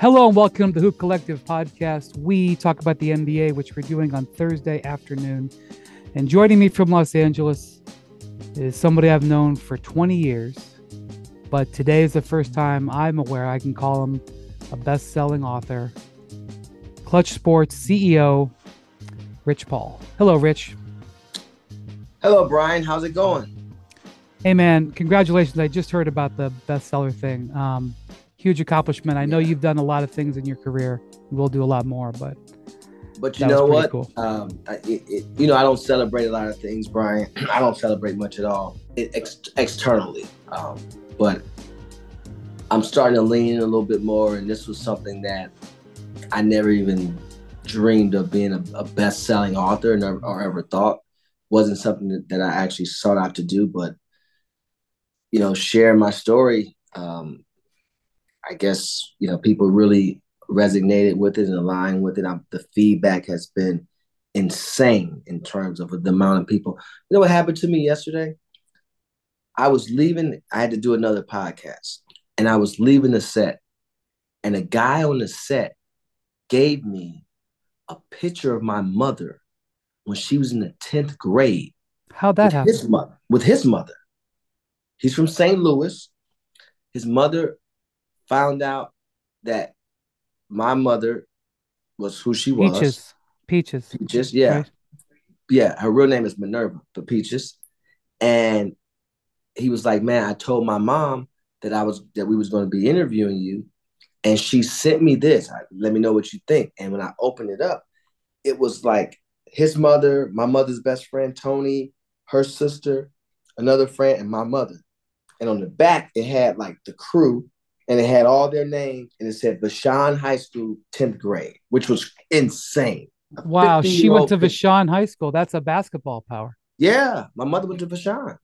Hello and welcome to the Hoop Collective podcast. We talk about the NBA, which we're doing on Thursday afternoon. And joining me from Los Angeles is somebody I've known for 20 years. But today is the first time I'm aware I can call him a best-selling author. Clutch Sports CEO, Rich Paul. Hello, Rich. Hello, Brian. How's it going? Hey, man. Congratulations. I just heard about the bestseller thing. Huge accomplishment. I know you've done a lot of things in your career. We'll do a lot more, but you know what? Cool. I don't celebrate a lot of things, Brian. I don't celebrate much at all externally. But I'm starting to lean in a little bit more, and this was something that I never even dreamed of being a best-selling author or ever thought. Wasn't something that I actually sought out to do, but share my story. I guess, people really resonated with it and aligned with it. The feedback has been insane in terms of the amount of people. You know what happened to me yesterday? I was leaving. I had to do another podcast, and I was leaving the set, and a guy on the set gave me a picture of my mother when she was in the 10th grade. How'd that happen? With his mother. He's from St. Louis. His mother found out that my mother was who she was. Peaches, yeah. Right? Yeah, her real name is Minerva, but Peaches. And he was like, man, I told my mom that we was going to be interviewing you. And she sent me this. Let me know what you think. And when I opened it up, it was like his mother, my mother's best friend, Tony, her sister, another friend, and my mother. And on the back, it had like the crew, and it had all their names, and it said Vashon High School, 10th grade, which was insane. Wow, she went to Vashon High School. That's a basketball power. Yeah, my mother went to Vashon.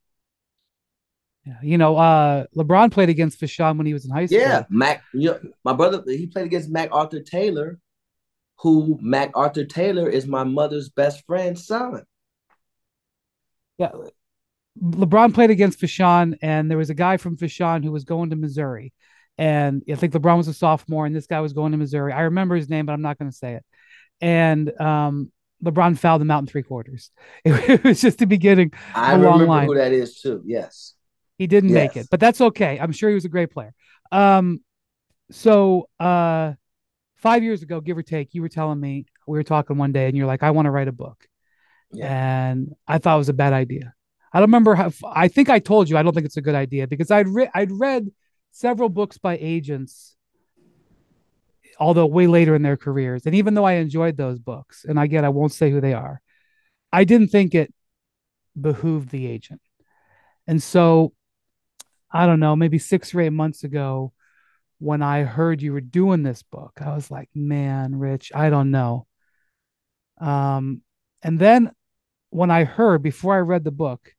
Yeah, LeBron played against Vashon when he was in high school. Yeah, my brother, he played against MacArthur Taylor, who MacArthur Taylor is my mother's best friend's son. Yeah, LeBron played against Vashon, and there was a guy from Vashon who was going to Missouri. And I think LeBron was a sophomore, and this guy was going to Missouri. I remember his name, but I'm not going to say it. And LeBron fouled him out in three quarters. It was just the beginning. I remember who that is too. Yes. He didn't make it, but that's okay. I'm sure he was a great player. So 5 years ago, give or take, you were telling me, we were talking one day, and you're like, I want to write a book. Yeah. And I thought it was a bad idea. I don't remember I think I told you I don't think it's a good idea because I'd read several books by agents, although way later in their careers. And even though I enjoyed those books, and again, I won't say who they are, I didn't think it behooved the agent. And so, I don't know, maybe 6 or 8 months ago, when I heard you were doing this book, I was like, man, Rich, I don't know. And then when I heard, before I read the book,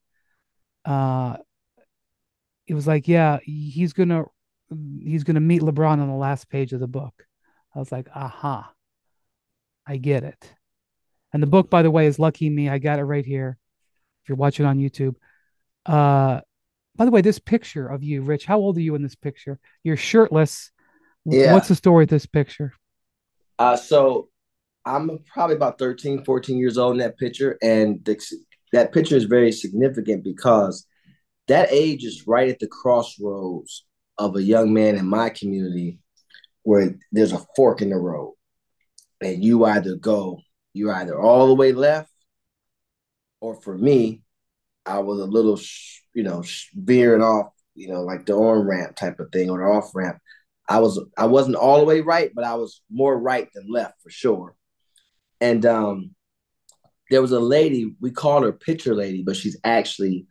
it was like, yeah, he's gonna meet LeBron on the last page of the book. I was like, aha, I get it. And the book, by the way, is Lucky Me. I got it right here. If you're watching on YouTube. By the way, this picture of you, Rich, how old are you in this picture? You're shirtless. Yeah. What's the story with this picture? So I'm probably about 13, 14 years old in that picture. And that picture is very significant because that age is right at the crossroads of a young man in my community where there's a fork in the road. And you're either all the way left, or for me, I was a little, veering off, like the on-ramp type of thing or the off-ramp. I wasn't all the way right, but I was more right than left for sure. And there was a lady, we call her Picture Lady, but she's actually,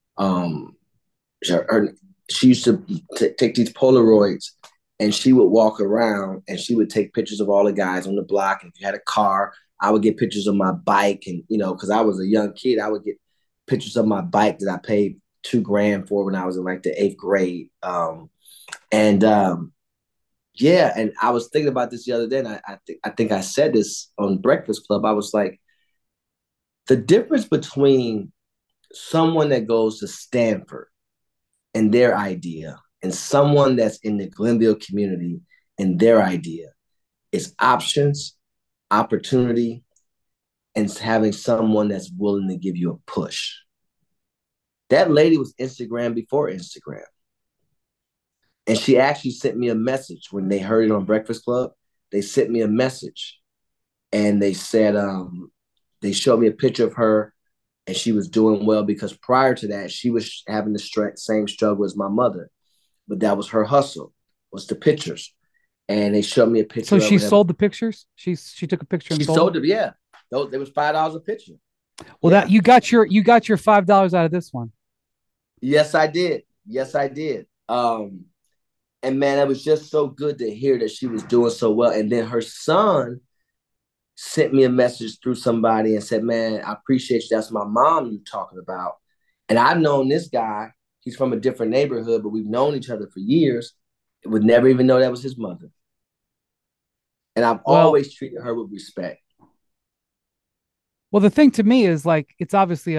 she used to take these Polaroids, and she would walk around and she would take pictures of all the guys on the block. And if you had a car, I would get pictures of my bike. And, because I was a young kid, I would get pictures of my bike that I paid $2,000 for when I was in like the 8th grade. And I was thinking about this the other day, and I think I said this on Breakfast Club. I was like, the difference between someone that goes to Stanford and their idea and someone that's in the Glenville community and their idea. It's options, opportunity, and having someone that's willing to give you a push. That lady was Instagram before Instagram. And she actually sent me a message when they heard it on Breakfast Club. They sent me a message and they said, they showed me a picture of her and she was doing well because prior to that, she was having the same struggle as my mother. But that was her hustle, was the pictures. And they showed me a So picture of she her. sold the pictures. She took a picture and She sold sold them. it, yeah. It was $5 a picture. Well, that Yeah. you got your $5 out of this one. Yes, I did. Yes, I did. And man, it was just so good to hear that she was doing so well. And then her son sent me a message through somebody and said, "Man, I appreciate you. That's my mom you're talking about." And I've known this guy. He's from a different neighborhood, but we've known each other for years. Would never even know that was his mother. And I've Well, always treated her with respect. well, the thing to me is like it's obviously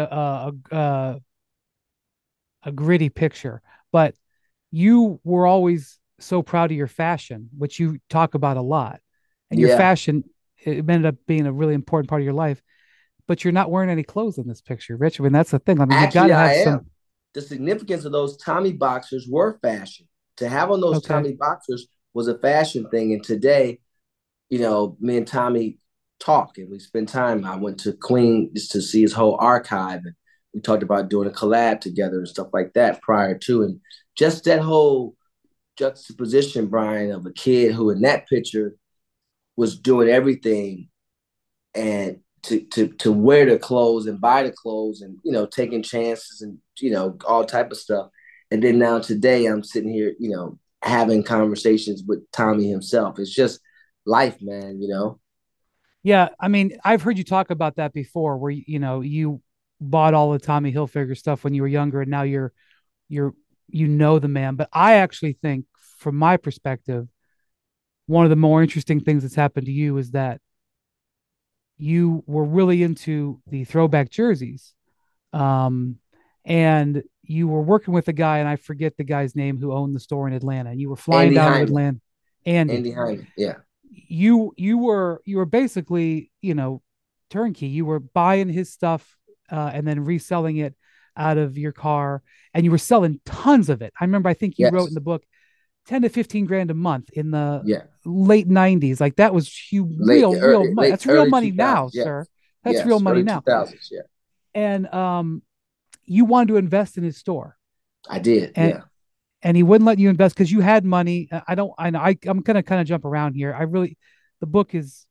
a gritty picture, but you were always so proud of your fashion, which you talk about a lot, and your Yeah. fashion it ended up being a really important part of your life. But you're not wearing any clothes in this picture, Rich. I mean, that's the thing. I mean, you got Actually, to I have some. am. The significance of those Tommy boxers were fashion. To have on those Okay. Tommy boxers was a fashion thing. And today, me and Tommy talk and we spend time. I went to Queen just to see his whole archive, and we talked about doing a collab together and stuff like that prior to. And just that whole juxtaposition, Brian, of a kid who in that picture was doing everything and to wear the clothes and buy the clothes and taking chances and all type of stuff. And then now today I'm sitting here, having conversations with Tommy himself. It's just life, man. Yeah, I mean, I've heard you talk about that before, where you bought all the Tommy Hilfiger stuff when you were younger, and now you're the man. But I actually think, from my perspective, one of the more interesting things that's happened to you is that you were really into the throwback jerseys, um, and you were working with a guy, and I forget the guy's name who owned the store in Atlanta, and you were flying Andy down to Hyman. Atlanta. Andy, Andy Hyman. Yeah. you were basically turnkey. You were buying his stuff and then reselling it out of your car, and you were selling tons of it. I remember, I think you wrote in Yes. the book 10 to 15 grand a month in the Yeah. late 90s. Like that was Late real money. late That's real early money two now, thousands. Yes. sir. That's real Yes. money Early now. 2000s. Yeah. And you wanted to invest in his store, I did. and Yeah. he wouldn't let you invest because you had money. I don't. I know. I'm gonna kind of jump around here. The book is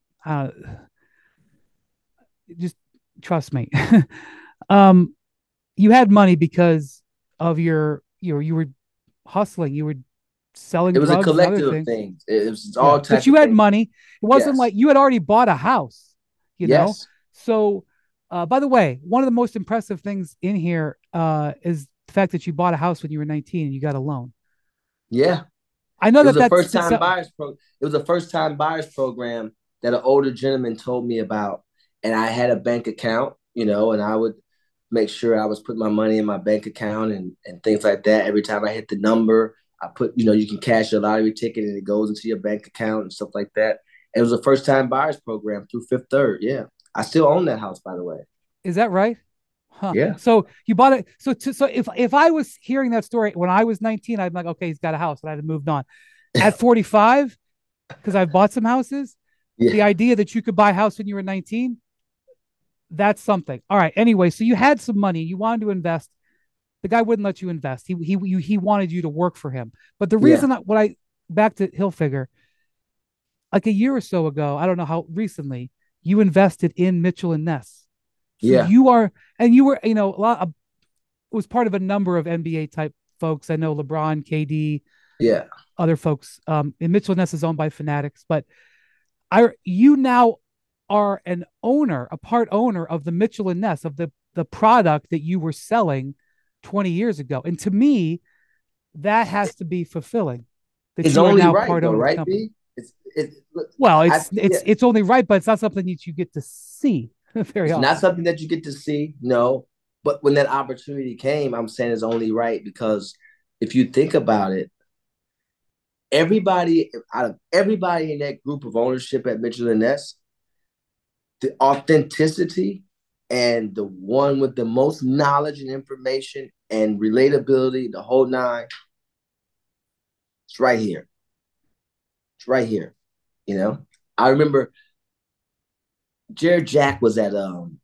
just trust me. um, you had money because of you were hustling. You were selling It was a drugs and other collective of things. things. It was Yeah, all but type you of had things. money. It wasn't Yes. like you had already bought a house, you know. Yes. So, by the way, one of the most impressive things in here is the fact that you bought a house when you were 19 and you got a loan. Yeah. I know It was that a that's first time buyers pro. It was a first time buyers program that an older gentleman told me about, and I had a bank account, and I would make sure I was putting my money in my bank account and things like that. Every time I hit the number, I put, you can cash your lottery ticket and it goes into your bank account and stuff like that. It was a first time buyers program through Fifth Third. Yeah, I still own that house, by the way. is that right? Huh. Yeah. So you bought it. So if I was hearing that story when I was 19, I'd be like, okay, he's got a house, and I'd have moved on. At 45, because I've bought some houses, the Yeah. idea that you could buy a house when you were 19, that's something. All right. Anyway, so you had some money, you wanted to invest. The guy wouldn't let you invest. He wanted you to work for him. But the Yeah. reason what I back to Hilfiger, like a year or so ago, I don't know how recently, you invested in Mitchell and Ness. So Yeah. you are, and you were, a lot of, it was part of a number of NBA type folks. I know LeBron, KD, Yeah. other folks. And Mitchell and Ness is owned by Fanatics, but you now are an owner, a part owner of the Mitchell and Ness, of the product that you were selling 20 years ago. And to me, that has to be fulfilling, that It's you are only now right part though, owner of the right, company. B? It's look, Well, I yeah. it's only right, but it's not something that you get to see very It's not often. something that you get to see, no. But when that opportunity came, I'm saying it's only right because if you think about it, everybody out of everybody in that group of ownership at Mitchell and Ness, the authenticity and the one with the most knowledge and information and relatability, the whole nine, it's right here. It's right here. You know, I remember Jared Jack was at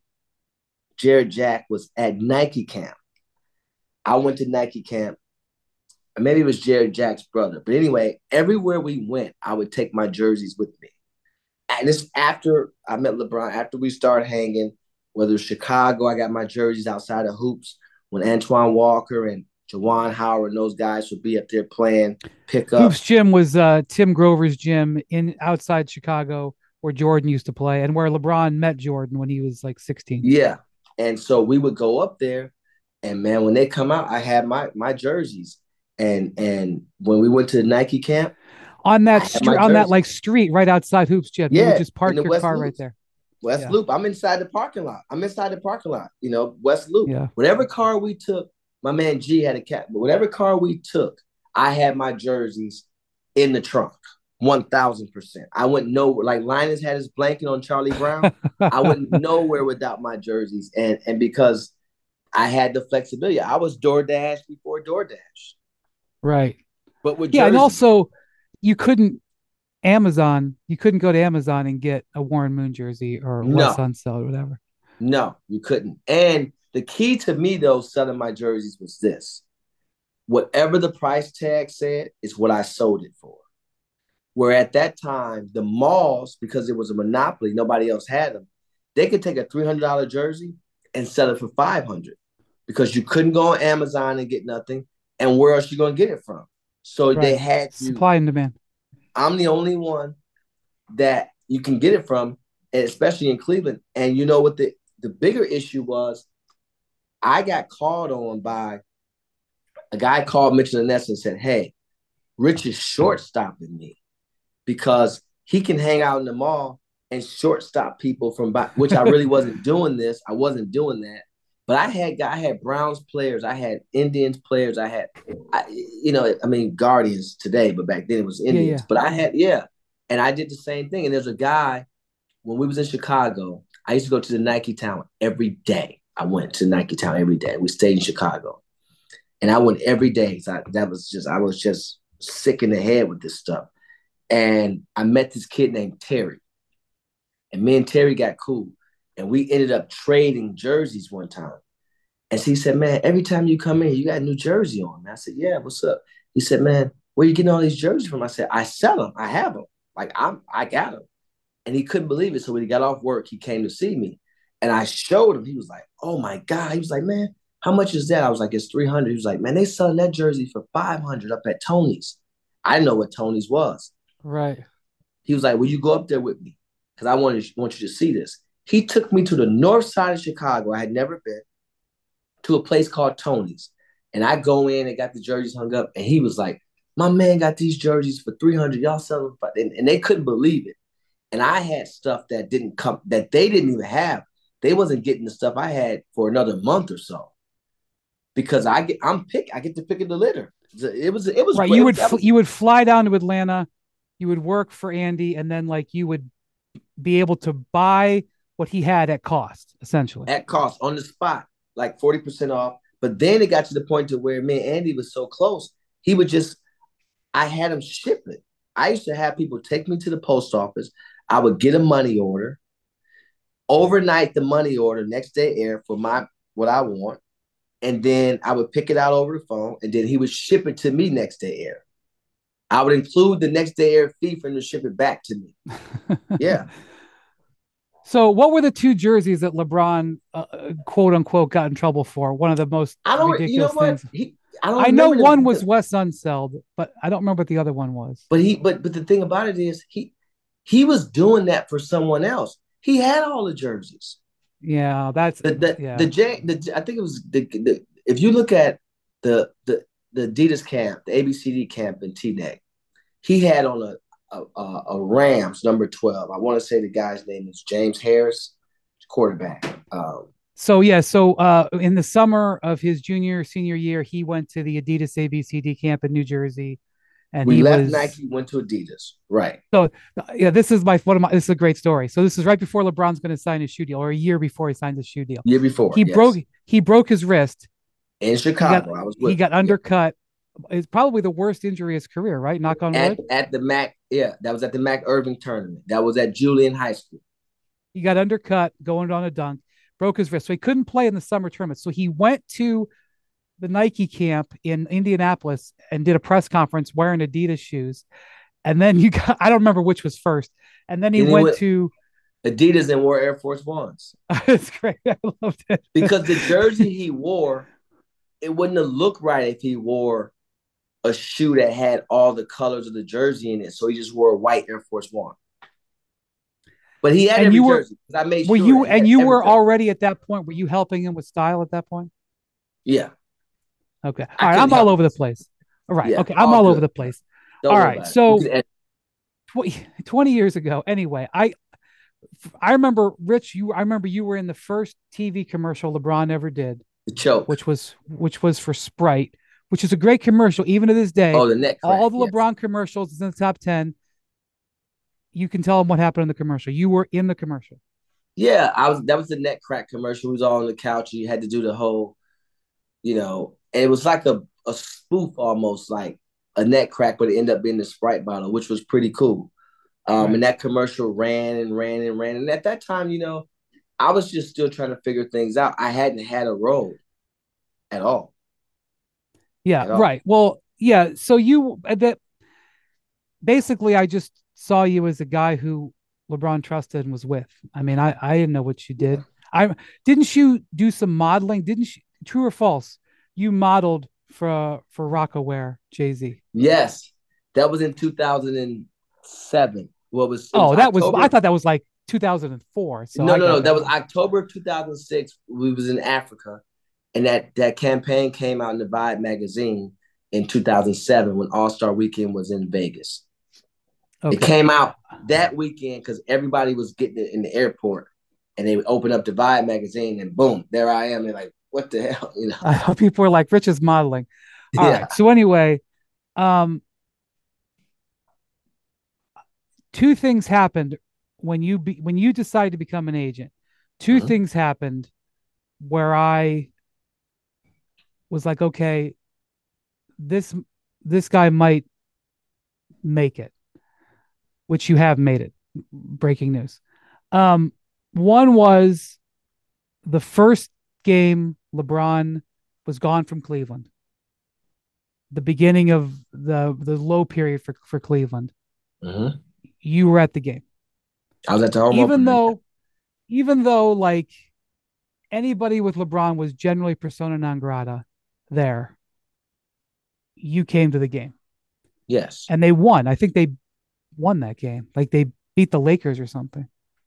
Nike camp. I went to Nike camp. Maybe it was Jared Jack's brother. But anyway, everywhere we went, I would take my jerseys with me. And this after I met LeBron, after we started hanging, whether it's Chicago, I got my jerseys outside of hoops when Antoine Walker and Jawan Howard and those guys would be up there playing Hoops pickup. Gym was Tim Grover's gym in outside Chicago where Jordan used to play and where LeBron met Jordan when he was like 16. Yeah. And so we would go up there and man, when they come out, I had my jerseys. And when we went to the Nike camp, On I that had street, my on that jerseys. like street right outside Hoops Gym, you would Yeah, just in park the your West car right Loop. there. West Yeah, Loop. I'm inside the parking lot. West Loop. yeah. Whatever car we took, my man G had a cat, but whatever car we took, I had my jerseys in the trunk. 1000%. I wouldn't know like Linus had his blanket on Charlie Brown. I went nowhere without my jerseys. And because I had the flexibility, I was DoorDash before DoorDash, Right. but with Yeah, and jerseys. also you couldn't you couldn't go to Amazon and get a Warren Moon jersey or Wes No, Unseld or whatever. no, you couldn't. And the key to me though, selling my jerseys was this. Whatever the price tag said is what I sold it for. Where at that time, the malls, because it was a monopoly, nobody else had them, they could take a $300 jersey and sell it for 500 because you couldn't go on Amazon and get nothing. And where else are you going to get it from? So they Right. had to, Supply and demand. I'm the only one that you can get it from, and especially in Cleveland. And you know what the bigger issue was? I got called on by a guy called Mitchell and Ness and said, hey, Rich is shortstopping me because he can hang out in the mall and shortstop people from which I really wasn't doing this. I wasn't doing that. But I had Browns players, I had Indians players, Guardians today, but back then it was Yeah, yeah. Indians. But I had, yeah. And I did the same thing. And there's a guy, when we was in Chicago, I used to go to the Nike Town every day. I went to Nike Town every day. We stayed in Chicago. And I went every day. So I was just sick in the head with this stuff. And I met this kid named Terry. And me and Terry got cool. And we ended up trading jerseys one time. And so he said, man, every time you come in, you got a new jersey on. And I said, yeah, what's up? He said, man, where you getting all these jerseys from? I said, I sell them. I have them. Like I got them. And he couldn't believe it. So when he got off work, he came to see me. And I showed him. He was like, oh my God. He was like, man, how much is that? I was like, it's 300. He was like, man, they selling that jersey for 500 up at Tony's. I didn't know what Tony's was. Right. He was like, will you go up there with me? Because want you to see this. He took me to the north side of Chicago. I had never been to a place called Tony's. And I go in and got the jerseys hung up. And he was like, my man got these jerseys for 300. Y'all sell them for, and they couldn't believe it. And I had stuff that didn't come, that they didn't even have. They wasn't getting the stuff I had for another month or so. Because I get to pick of the litter. It was Right. great. You would fly down to Atlanta, you would work for Andy, and then like you would be able to buy what he had at cost, essentially. At cost on the spot, like 40% off. But then it got to the point to where me and Andy was so close, he would just, I had him ship it. I used to have people take me to the post office. I would get a money order, overnight the money order, next day air for what I want. And then I would pick it out over the phone, and then he would ship it to me next day air. I would include the next day air fee for him to ship it back to me. Yeah. So, what were the two jerseys that LeBron, quote unquote, got in trouble for? One of the most I don't, you know ridiculous what? things. I don't I know remember one was Wes Unseld, but I don't remember what the other one was. but the thing about it is he was doing that for someone else. He had all the jerseys. Yeah, that's The J the I think it was the if you look at the Adidas camp, the ABCD camp in T-Neck, he had on a Rams number 12. I want to say the guy's name is James Harris, quarterback. So in the summer of his senior year, he went to the Adidas ABCD camp in New Jersey, and We he left was Nike, went to Adidas. Right. so. Yeah, this is this is a great story. So this is right before LeBron's going to sign his shoe deal, or a year before he signs his shoe deal. Year before, He broke yes. he broke his wrist. In Chicago, I was with He got him. Yeah. undercut. It's probably the worst injury of his career, right? Knock on wood. At the Mac, yeah, that was at the Mac Irving tournament. That was at Julian High School. He got undercut going on a dunk, broke his wrist, so he couldn't play in the summer tournament. So he went to the Nike camp in Indianapolis and did a press conference wearing Adidas shoes. And then I don't remember which was first. And then he went to Adidas and wore Air Force Ones. It's great. I loved it. Because the jersey he wore, it wouldn't have looked right if he wore a shoe that had all the colors of the jersey in it. So he just wore a white Air Force One. But he had every jersey. I made sure. You were already at that point. Were you helping him with style at that point? Yeah. Okay. All right. I'm all over the place. All right. Yeah, okay. I'm all over the place. All right. So 20 years ago, anyway, I remember, Rich, I remember you were in the first TV commercial LeBron ever did. The choke. Which was for Sprite, which is a great commercial, even to this day. Oh, the neck crack, all the LeBron commercials is in the top 10. You can tell them what happened in the commercial. You were in the commercial. Yeah, that was the neck crack commercial. He was all on the couch. You had to do the whole, and it was like a spoof almost, like a neck crack, but it ended up being the Sprite bottle, which was pretty cool. Right. And that commercial ran and ran and ran. And at that time, I was just still trying to figure things out. I hadn't had a role at all. Yeah, right. Well, yeah. So basically, I just saw you as a guy who LeBron trusted and was with. I mean, I didn't know what you did. Didn't you do some modeling? Didn't you, true or false? You modeled for Rocawear, Jay-Z. Yes, that was in 2007. I thought that was like 2004. So no, that was October 2006. We was in Africa, and that campaign came out in the Vibe magazine in 2007 when All-Star Weekend was in Vegas. Okay. It came out that weekend because everybody was getting it in the airport, and they would open up the Vibe magazine, and boom, there I am. They're like, "What the hell?" People were like, "Rich is modeling." All right. So anyway, two things happened when you decided to become an agent. Two things happened where I was like, okay, this guy might make it, which you have made it. Breaking news. One was the first game LeBron was gone from Cleveland. The beginning of the low period for Cleveland. Mm-hmm. You were at the game. I was at the home opener. Even though like anybody with LeBron was generally persona non grata there, you came to the game. Yes. And they won. I think they won that game. Like they beat the Lakers or something.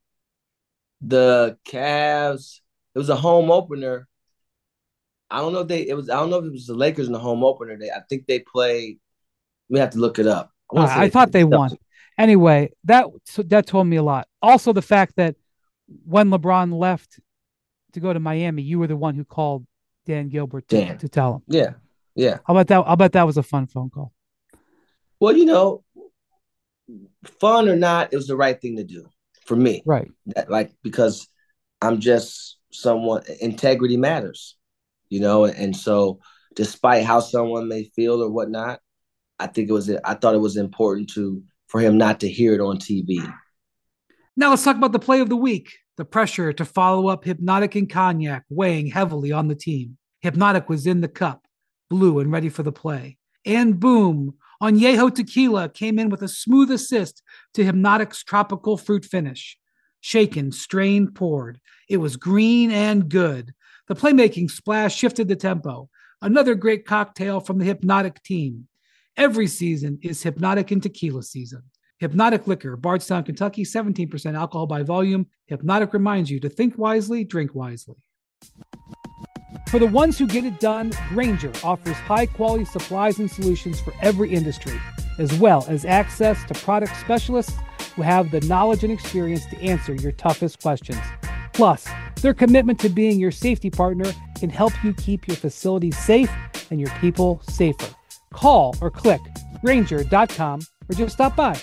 The Cavs, it was a home opener. I don't know if it was the Lakers in the home opener. I think they played. We have to look it up. I thought they won. Anyway, that told me a lot. Also, the fact that when LeBron left to go to Miami, you were the one who called Dan Gilbert to tell him. Yeah. I'll bet that was a fun phone call. Well, fun or not, it was the right thing to do for me. Right. Because I'm just someone, integrity matters, and so despite how someone may feel or whatnot, I thought it was important for him not to hear it on TV. Now let's talk about the play of the week. The pressure to follow up Hypnotic and Cognac weighing heavily on the team. Hypnotic was in the cup, blue and ready for the play. And boom, Añejo Tequila came in with a smooth assist to Hypnotic's tropical fruit finish. Shaken, strained, poured. It was green and good. The playmaking splash shifted the tempo. Another great cocktail from the Hypnotic team. Every season is Hypnotic and Tequila season. Hypnotic Liquor, Bardstown, Kentucky, 17% alcohol by volume. Hypnotic reminds you to think wisely, drink wisely. For the ones who get it done, Grainger offers high-quality supplies and solutions for every industry, as well as access to product specialists who have the knowledge and experience to answer your toughest questions. Plus, their commitment to being your safety partner can help you keep your facilities safe and your people safer. Call or click Grainger.com, or just stop by.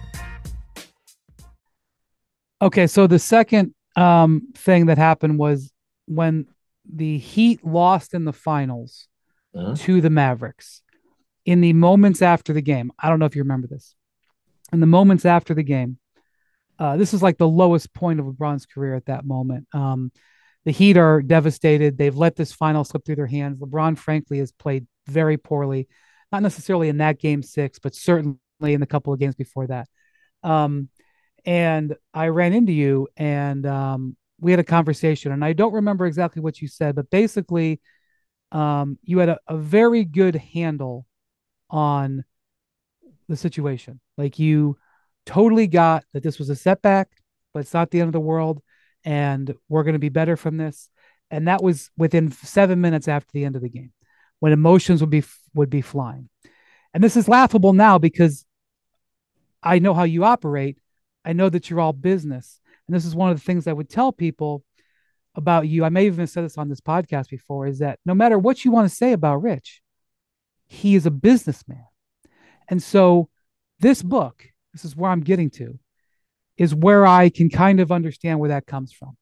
Okay, so the second thing that happened was when the Heat lost in the finals to the Mavericks. In the moments after the game, I don't know if you remember this. In the moments after the game, this is like the lowest point of LeBron's career at that moment. The Heat are devastated. They've let this final slip through their hands. LeBron, frankly, has played very poorly, not necessarily in that game six, but certainly in the couple of games before that. And I ran into you, and we had a conversation, and I don't remember exactly what you said, but basically, you had a very good handle on the situation. Like, you totally got that this was a setback, but it's not the end of the world, and we're going to be better from this. And that was within 7 minutes after the end of the game, when emotions would be flying. And this is laughable now because I know how you operate. I know that you're all business. And this is one of the things I would tell people about you. I may have even said this on this podcast before, is that no matter what you want to say about Rich, he is a businessman. And so this book, this is where I'm getting to, is where I can kind of understand where that comes from.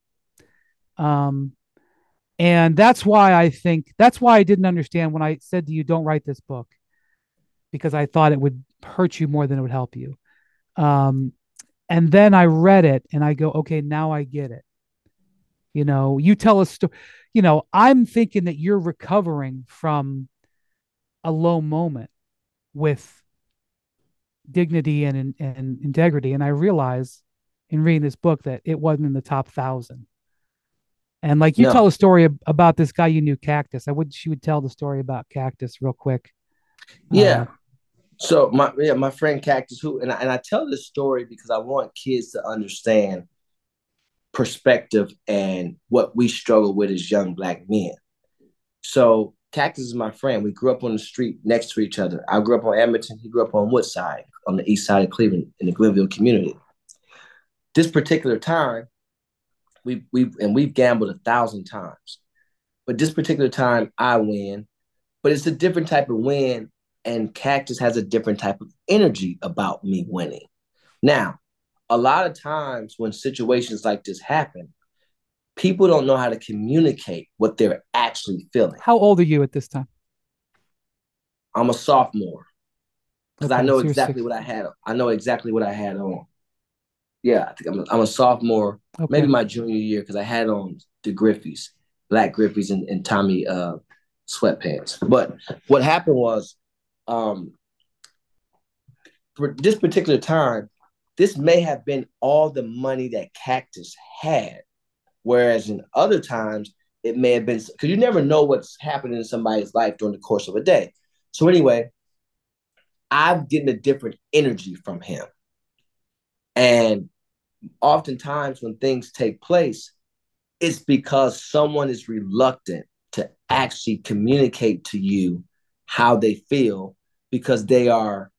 And that's why I didn't understand when I said to you, don't write this book, because I thought it would hurt you more than it would help you. And then I read it and I go, okay, now I get it. You know, you tell a story, you know, I'm thinking that you're recovering from a low moment with dignity and integrity. And I realize in reading this book that it wasn't in the top 1,000. And like, you No. tell a story about this guy you knew, Cactus. She would tell the story about Cactus real quick. Yeah. So my friend Cactus, and I tell this story because I want kids to understand perspective and what we struggle with as young Black men. So Cactus is my friend. We grew up on the street next to each other. I grew up on Edmonton. He grew up on Woodside, on the east side of Cleveland, in the Glenville community. This particular time, we've gambled 1,000 times, but this particular time I win. But it's a different type of win, and Cactus has a different type of energy about me winning. Now, a lot of times when situations like this happen, people don't know how to communicate what they're actually feeling. How old are you at this time? I'm a sophomore because Okay, I know so you're exactly 6. what I had. I know exactly what I had on. Yeah, I think I'm a sophomore, Okay. maybe my junior year, because I had on the Griffies, black Griffies, and Tommy sweatpants. But what happened was, for this particular time, this may have been all the money that Cactus had. Whereas in other times, it may have been, because you never know what's happening in somebody's life during the course of a day. So anyway, I'm getting a different energy from him. And oftentimes when things take place, it's because someone is reluctant to actually communicate to you how they feel, because they are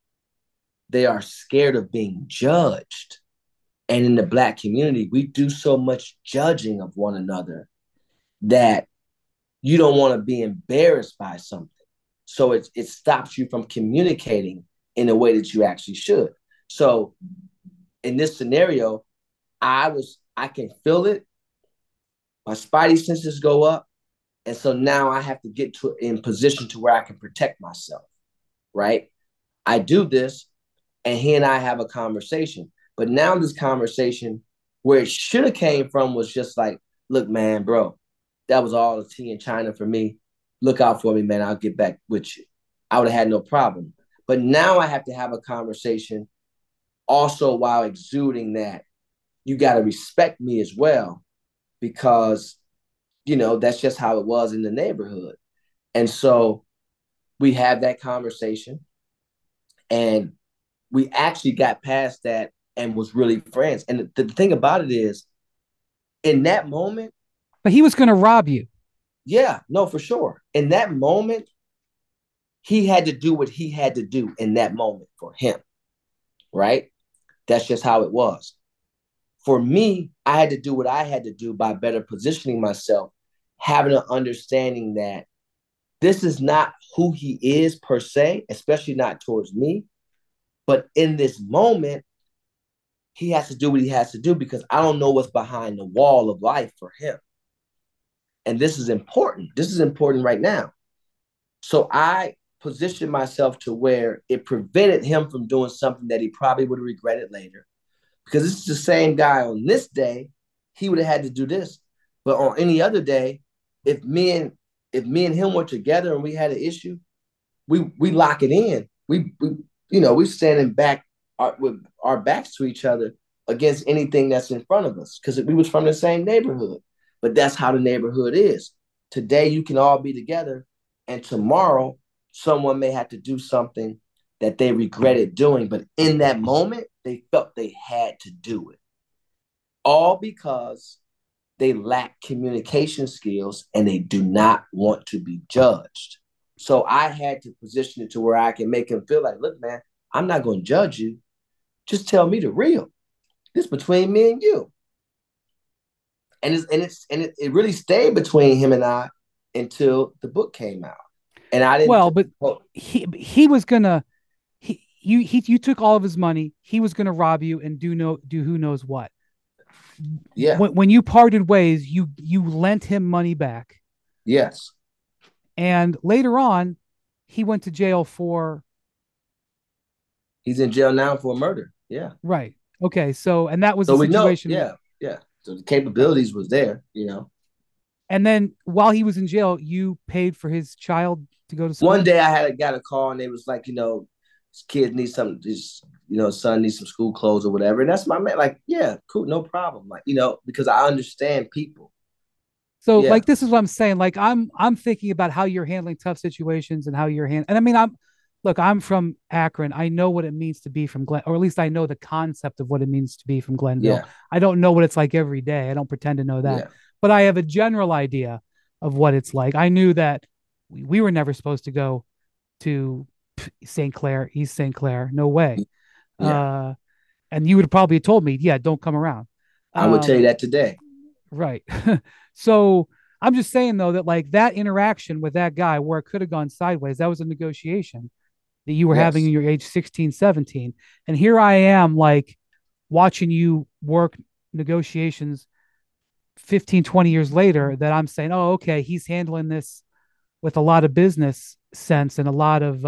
scared of being judged. And in the Black community, we do so much judging of one another that you don't want to be embarrassed by something. So it stops you from communicating in a way that you actually should. So in this scenario, I can feel it. My spidey senses go up. And so now I have to get in position to where I can protect myself, right? I do this, and he and I have a conversation. But now this conversation, where it should have came from, was just like, look, man, bro, that was all the tea in China for me. Look out for me, man. I'll get back with you. I would have had no problem. But now I have to have a conversation also while exuding that you got to respect me as well, because, you know, that's just how it was in the neighborhood. And so we had that conversation, and we actually got past that and was really friends. And the thing about it is, in that moment, but he was going to rob you. Yeah, no, for sure. In that moment, he had to do what he had to do in that moment for him, right? That's just how it was. For me, I had to do what I had to do by better positioning myself, having an understanding that this is not who he is per se, especially not towards me, But in this moment, he has to do what he has to do because I don't know what's behind the wall of life for him. And this is important. This is important right now. So I positioned myself to where it prevented him from doing something that he probably would have regretted later. Because this is the same guy on this day, he would have had to do this. But on any other day, if me and him were together and we had an issue, we lock it in. We standing back with our backs to each other against anything that's in front of us because we was from the same neighborhood. But that's how the neighborhood is. Today you can all be together, and tomorrow someone may have to do something that they regretted doing, but in that moment they felt they had to do it. All because they lack communication skills and they do not want to be judged. So I had to position it to where I can make him feel like, look, man, I'm not going to judge you. Just tell me the real. This between me and you. And it really stayed between him and I until the book came out. And I didn't. Well, but he was gonna you took all of his money. He was gonna rob you and do who knows what. Yeah. When you parted ways, you lent him money back. Yes. And later on, he went to jail for. He's in jail now for murder. Yeah. Right. Okay. So, and that was So the we know. situation. Yeah. Yeah. So the capabilities was there, And then while he was in jail, you paid for his child to go to school. One day I got a call and they was like, this kid needs something, son needs some school clothes or whatever. And that's my man. Like, yeah, cool, no problem. Like, because I understand people. So Yeah. like this is what I'm saying. Like I'm thinking about how you're handling tough situations and how you're and I mean I'm from Akron. I know what it means to be from Glen, or at least I know the concept of what it means to be from Glenville. Yeah. I don't know what it's like every day. I don't pretend to know that. Yeah. But I have a general idea of what it's like. I knew that we were never supposed to go to St. Clair, East St. Clair. No way. Yeah. And you would have probably told me, yeah, don't come around. I would tell you that today. Right. So I'm just saying though that like that interaction with that guy where it could have gone sideways, that was a negotiation that you were having in your age 16, 17. And here I am like watching you work negotiations 15, 20 years later that I'm saying, oh, okay, he's handling this with a lot of business sense and a lot of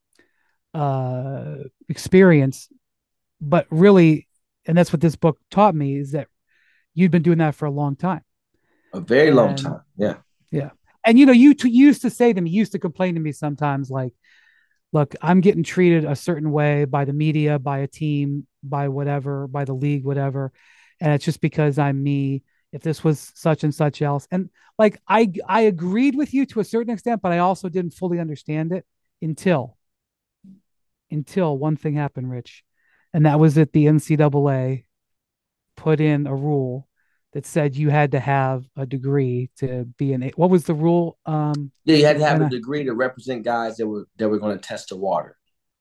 experience. But really, and that's what this book taught me, is that you'd been doing that for a long time. A very long time. Yeah. Yeah. And you used to say to me, you used to complain to me sometimes like, look, I'm getting treated a certain way by the media, by a team, by whatever, by the league, whatever. And it's just because I'm me. If this was such and such else. And like I agreed with you to a certain extent, but I also didn't fully understand it until one thing happened, Rich. And that was that the NCAA put in a rule that said you had to have a degree to be an. What was the rule? Yeah, you had to have a degree to represent guys that were going to test the water.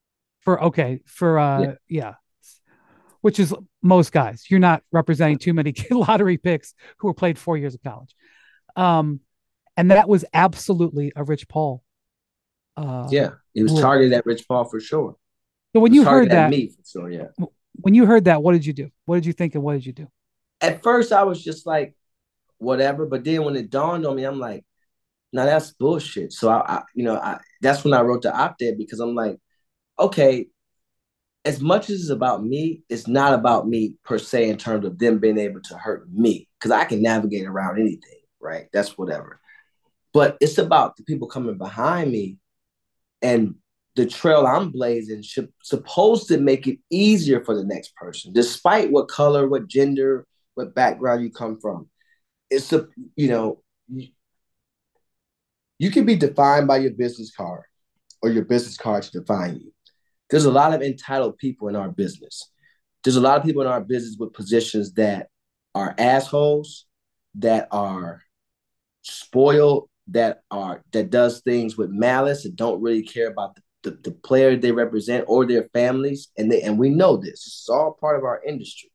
Yeah. Which is most guys. You're not representing too many lottery picks who were played 4 years of college. And that was absolutely a Rich Paul. Yeah, he was targeted at Rich Paul for sure. So when you heard that, me for sure, yeah. When you heard that, what did you do? What did you think and what did you do? At first, I was just like, whatever. But then when it dawned on me, I'm like, no, that's bullshit. So that's when I wrote the op-ed because I'm like, okay, as much as it's about me, it's not about me per se in terms of them being able to hurt me because I can navigate around anything, right? That's whatever. But it's about the people coming behind me and the trail I'm blazing supposed to make it easier for the next person, despite what color, what gender, what background you come from. It's you can be defined by your business card or your business card to define you. There's a lot of entitled people in our business. There's a lot of people in our business with positions that are assholes, that are spoiled, that does things with malice and don't really care about the player they represent or their families. And we know this. This is all part of our industry.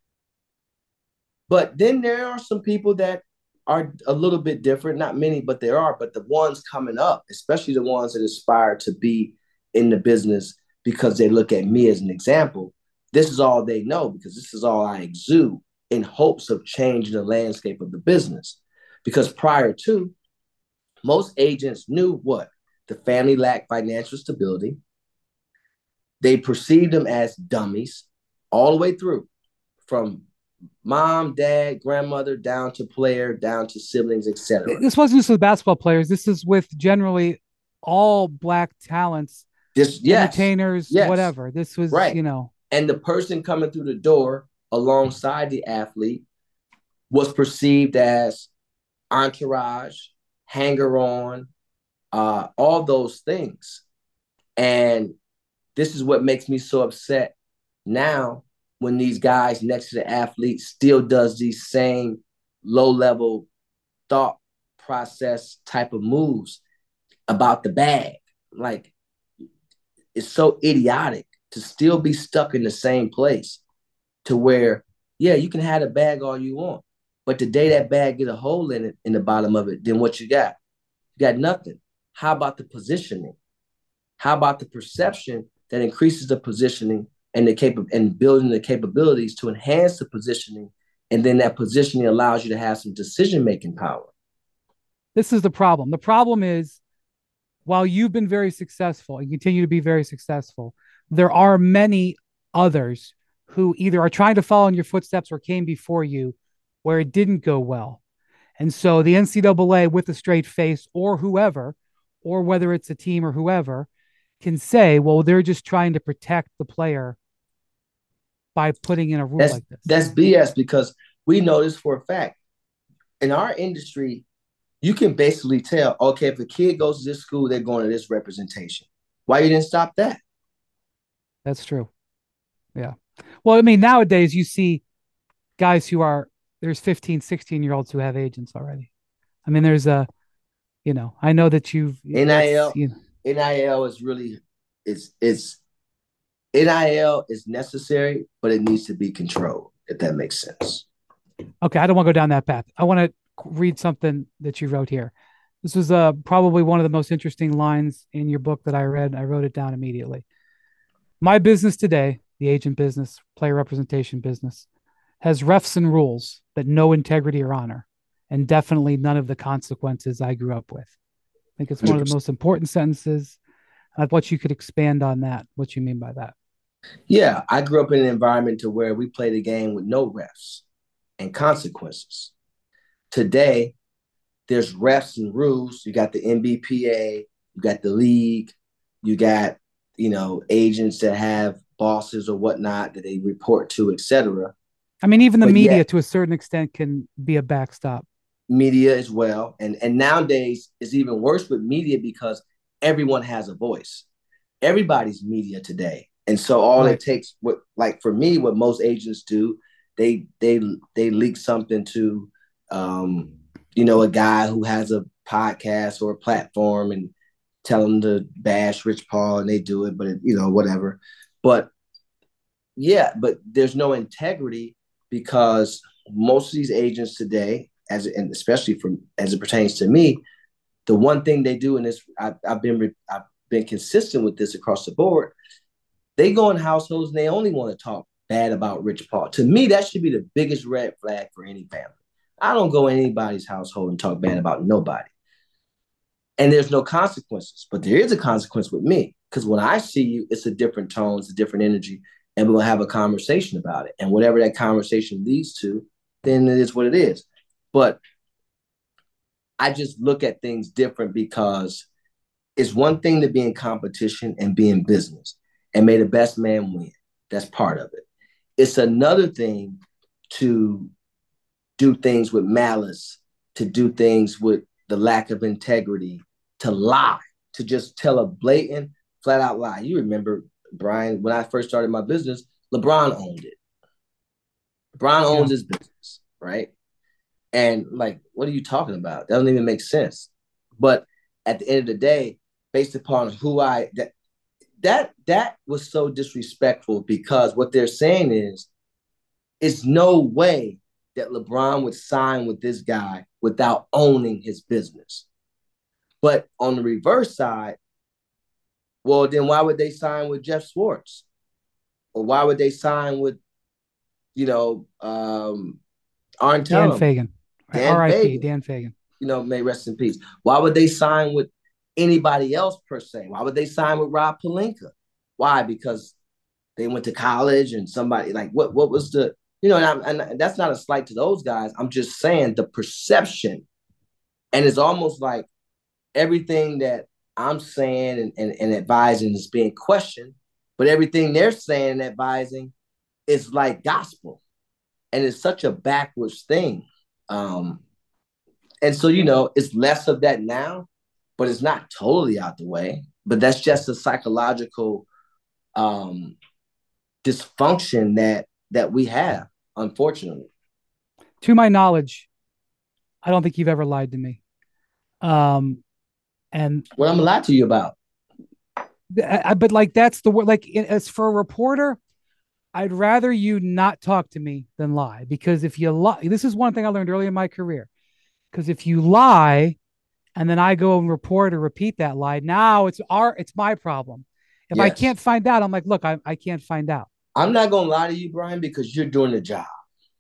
But then there are some people that are a little bit different. Not many, but there are. But the ones coming up, especially the ones that aspire to be in the business, because they look at me as an example. This is all they know because this is all I exude in hopes of changing the landscape of the business. Because prior to, most agents knew what? The family lacked financial stability. They perceived them as dummies all the way through, from mom, dad, grandmother, down to player, down to siblings, etc. This wasn't just with basketball players. This is with generally all black talents, This, yes, entertainers, yes, whatever. This was, right. you know, And the person coming through the door alongside the athlete was perceived as entourage, hanger on, all those things. And this is what makes me so upset now when these guys next to the athlete still does these same low level thought process type of moves about the bag. Like, it's so idiotic to still be stuck in the same place to where, yeah, you can have a bag all you want, but the day that bag get a hole in it, in the bottom of it, then what you got? You got nothing. How about the positioning? How about the perception that increases the positioning and and building the capabilities to enhance the positioning, and then that positioning allows you to have some decision making power. this is the problem. The problem is, while you've been very successful and continue to be very successful, there are many others who either are trying to follow in your footsteps or came before you where it didn't go well. And so the NCAA, with a straight face, or whoever, or whether it's a team or whoever, can say, well, they're just trying to protect the player by putting in a rule like this. That's BS, because we know this for a fact. In our industry, you can basically tell, okay, if a kid goes to this school, they're going to this representation. Why you didn't stop that? That's true. Yeah. Well, I mean, nowadays you see guys who are, there's 15, 16-year-olds who have agents already. I mean, there's a, you know, I know that NIL, you know. NIL is really, it's NIL is necessary, but it needs to be controlled, if that makes sense. Okay, I don't want to go down that path. I want to read something that you wrote here. This was probably one of the most interesting lines in your book that I read. I wrote it down immediately. My business today, the agent business, player representation business, has refs and rules, but no integrity or honor, and definitely none of the consequences I grew up with. I think it's one of the most important sentences. I'd want you could expand on that, what you mean by that. Yeah, I grew up in an environment to where we played a game with no refs and consequences. Today, there's refs and rules. You got the NBPA, you got the league, you got, agents that have bosses or whatnot that they report to, etc. I mean, even the But media yet, to a certain extent can be a backstop. media as well. And nowadays it's even worse with media because everyone has a voice. Everybody's media today. And so all Right. it takes, what, like for me, what most agents do, they leak something to a guy who has a podcast or a platform and tell them to bash Rich Paul, and they do it, but whatever. But yeah, but there's no integrity because most of these agents today, and especially as it pertains to me, the one thing they do, and this I've been consistent with this across the board. They go in households and they only want to talk bad about Rich Paul. To me, that should be the biggest red flag for any family. I don't go in anybody's household and talk bad about nobody. And there's no consequences, but there is a consequence with me because when I see you, it's a different tone, it's a different energy, and we'll have a conversation about it. And whatever that conversation leads to, then it is what it is. But I just look at things different because it's one thing to be in competition and be in business and may the best man win. That's part of it. It's another thing to do things with malice, to do things with the lack of integrity, to lie, to just tell a blatant, flat out lie. You remember, Brian, when I first started my business, LeBron owned it. LeBron owns his business, right? And like, what are you talking about? That doesn't even make sense. But at the end of the day, based upon who that was so disrespectful because what they're saying is, it's no way that LeBron would sign with this guy without owning his business. But on the reverse side, Well, then why would they sign with Jeff Schwartz? Or why would they sign with, you know, Arn Dan Tellem, Fagan, Dan R.I.P. Fagan, Dan Fagan. may rest in peace. Why would they sign with anybody else per se? Why would they sign with Rob Pelinka? Why? Because they went to college and somebody like what was the and that's not a slight to those guys. I'm just saying the perception, and it's almost like everything that I'm saying and advising is being questioned, but everything they're saying and advising is like gospel, and it's such a backwards thing. Um, and so it's less of that now, but it's not totally out the way. But that's just a psychological um, dysfunction that we have, unfortunately. To my knowledge, I don't think you've ever lied to me. Um, and What I'm gonna lie to you about? but like that's the word. Like as for a reporter, I'd rather you not talk to me than lie, because if you lie, this is one thing I learned early in my career. Because if you lie and then I go and report or repeat that lie, now it's my problem. If I Yes, can't find out, I'm like, look, I can't find out. I'm not gonna lie to you, Brian, because you're doing the job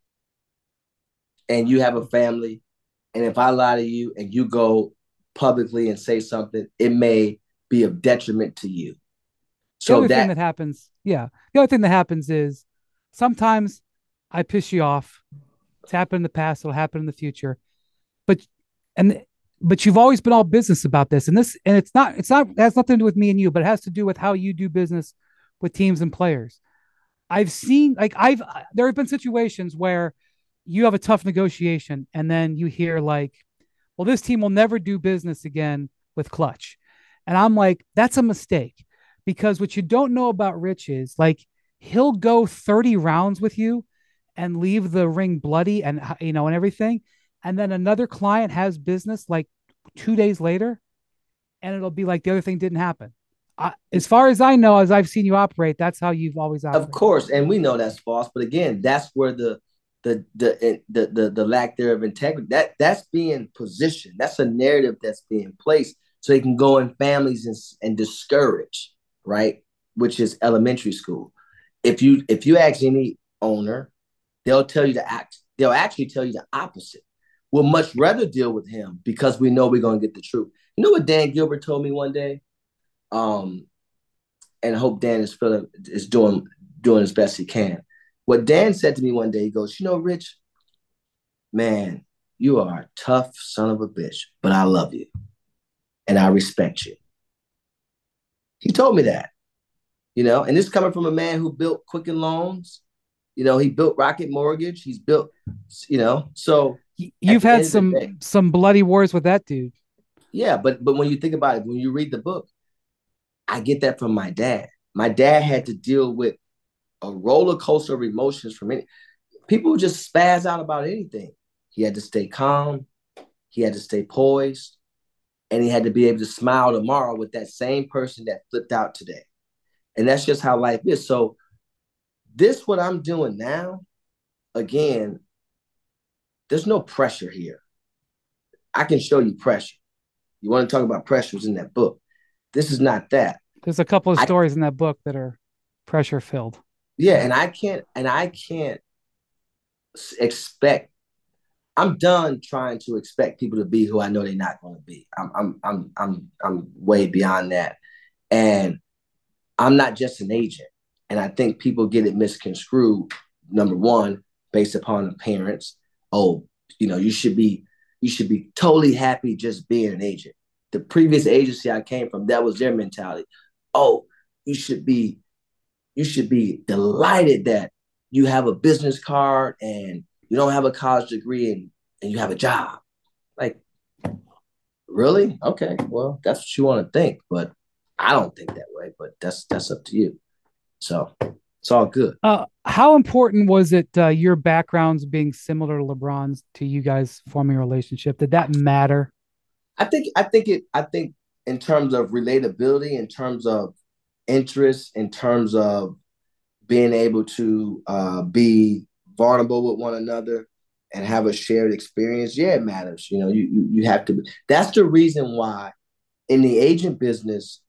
and you have a family. And if I lie to you and you go publicly and say something, it may be of detriment to you. The So other thing that, that happens, yeah, the other thing that happens is sometimes I piss you off. It's happened in the past, it'll happen in the future. But and but you've always been all business about this. And it's not it has nothing to do with me and you, but it has to do with how you do business with teams and players. I've seen like I've there have been situations where you have a tough negotiation and then you hear like, well, this team will never do business again with Clutch. And I'm like, that's a mistake, because what you don't know about Rich is like he'll go 30 rounds with you and leave the ring bloody and and everything. And then another client has business like 2 days later, and it'll be like the other thing didn't happen. As far as I know, as I've seen you operate, that's how you've always of operated. course, and we know that's false. But again, that's where the lack there of integrity, that's being positioned. That's a narrative that's being placed so they can go in families and discourage, right? Which is elementary school. If you ask any owner, they'll tell you to act. They'll actually tell you the opposite. We'll much rather deal with him because we know we're gonna get the truth. You know what Dan Gilbert told me one day? Um, and I hope Dan is doing as best he can. What Dan said to me one day, he goes, Rich, man, you are a tough son of a bitch, but I love you and I respect you. He told me that, and this coming from a man who built Quicken Loans. He built Rocket Mortgage. He's built, so at You've the had end of the day, some bloody wars with that dude. yeah, but when you think about it, when you read the book, I get that from my dad. My dad had to deal with a roller coaster of emotions from any people who just spaz out about anything. He had to stay calm, he had to stay poised, and he had to be able to smile tomorrow with that same person that flipped out today. And that's just how life is. So this what I'm doing now, again, there's no pressure here. I can show you pressure. You want to talk about pressures in that book. This is not that. There's a couple of I stories in that book that are pressure filled. Yeah, Yeah. and I can't expect. I'm done trying to expect people to be who I know they're not going to be. I'm way beyond that, and I'm not just an agent. And I think people get it misconstrued. Number one, based upon appearance. Oh, you should be totally happy just being an agent. The previous agency I came from, that was their mentality. Oh, you should be you should be delighted that you have a business card and you don't have a college degree and you have a job. Like, really? Okay, well, that's what you want to think, but I don't think that way. But that's up to you. So it's all good. How important was it your backgrounds being similar to LeBron's to you guys forming a relationship? Did that matter? I think in terms of relatability, in terms of interest, in terms of being able to be vulnerable with one another and have a shared experience, yeah, it matters. You have to. That's the reason why in the agent business,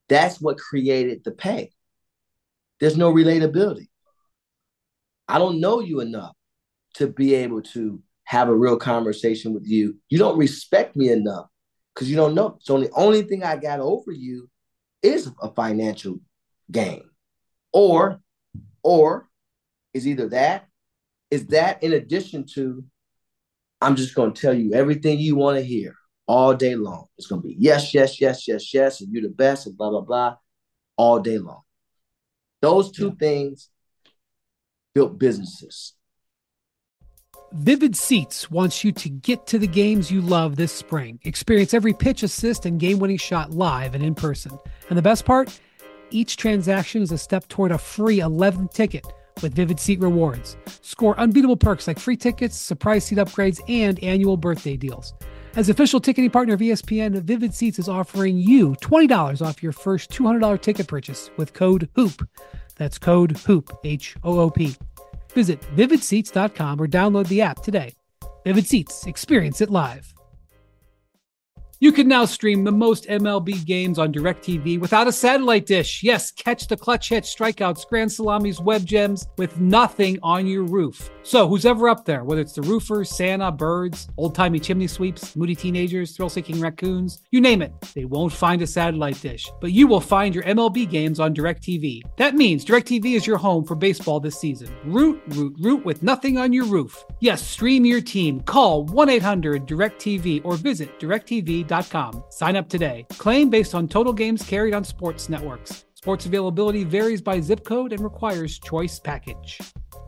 That's what created the pay. There's no relatability. I don't know you enough to be able to have a real conversation with you. You don't respect me enough because you don't know. So the only thing I got over you is a financial gain. Or is either that, is that in addition to I'm just going to tell you everything you want to hear all day long. It's going to be yes, yes, yes, yes, yes, and you're the best, and blah, blah, blah, all day long. Those two things built businesses. Vivid Seats wants you to get to the games you love this spring. Experience every pitch, assist, and game-winning shot live and in person. And the best part? Each transaction is a step toward a free 11th ticket with Vivid Seat rewards. Score unbeatable perks like free tickets, surprise seat upgrades, and annual birthday deals. As official ticketing partner of ESPN, Vivid Seats is offering you $20 off your first $200 ticket purchase with code HOOP. That's code HOOP, H-O-O-P. Visit vividseats.com or download the app today. Vivid Seats, experience it live. You can now stream the most MLB games on DirecTV without a satellite dish. Yes, catch the clutch hits, strikeouts, grand salamis, web gems with nothing on your roof. So who's ever up there, whether it's the roofers, Santa, birds, old-timey chimney sweeps, moody teenagers, thrill-seeking raccoons, you name it, they won't find a satellite dish. But you will find your MLB games on DirecTV. That means DirecTV is your home for baseball this season. Root with nothing on your roof. Yes, stream your team. Call 1-800-DirecTV or visit directtv.com. Sign up today. Claim based on total games carried on sports networks. Sports availability varies by zip code and requires choice package.